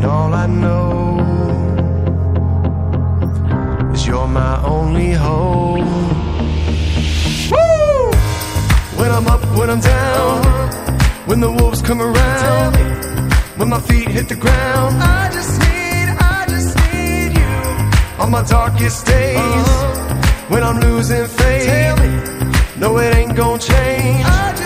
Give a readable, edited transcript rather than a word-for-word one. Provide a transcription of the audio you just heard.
And all I know is you're my only hope. Woo! When I'm up, when I'm down, when the wolves come around, when my feet hit the ground, I just need you. On my darkest days, when I'm losing faith, no, it ain't gonna change.